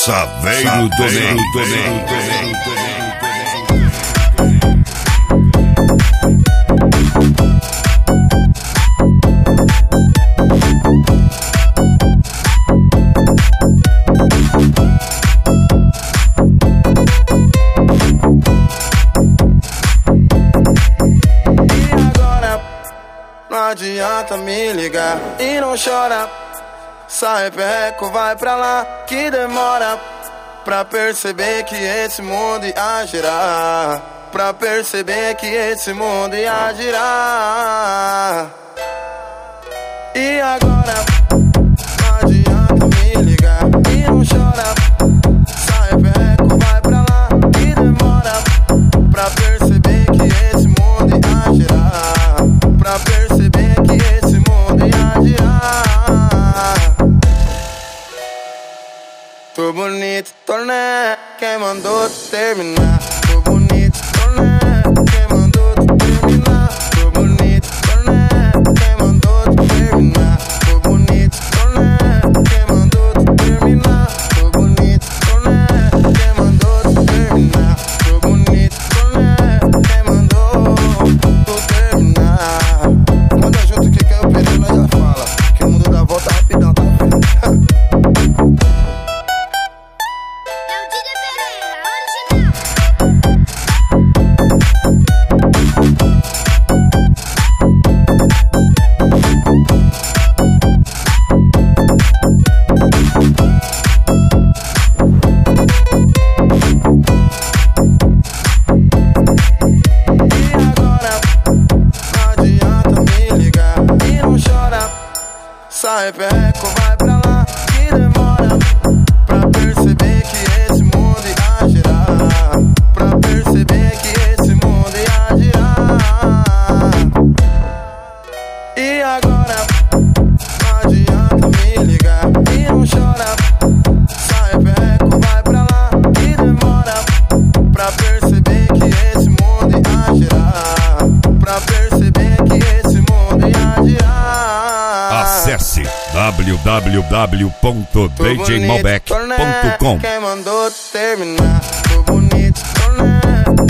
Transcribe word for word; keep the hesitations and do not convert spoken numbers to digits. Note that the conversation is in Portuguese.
Saveiro do Ney. Não adianta me ligar e não chora. Sai perreco, vai pra lá que demora pra perceber que esse mundo ia girar. Pra perceber que esse mundo ia girar. E agora? Não adianta me ligar e não chora. Sai perreco, vai pra lá que demora pra perceber que esse mundo ia girar. Pra perceber que esse mundo ia girar. Tô bonito, tô né, quem mandou terminar? Tô bonito, tô né, quem mandou terminar? Tô bonito, tô né, quem mandou terminar? Tô bonito, tô né, quem mandou terminar? Tô bonito, tô né, quem mandou terminar? Tô bonito, tô né, quem mandou terminar? Manda junto que quer o perigo, nós já fala que o mundo dá volta rapidão, tá? Sai perreco, vai pra lá que demora pra perceber que esse mundo ia girar. Pra perceber que esse mundo ia girar. E agora? Não adianta me ligar e não chora. Sai perreco, vai pra lá que demora pra perceber que esse mundo ia girar. Pra perceber que esse mundo ia girar. Acesse w w w ponto d j malbec ponto com. Quem mandou terminar? Tô bonito, tô né.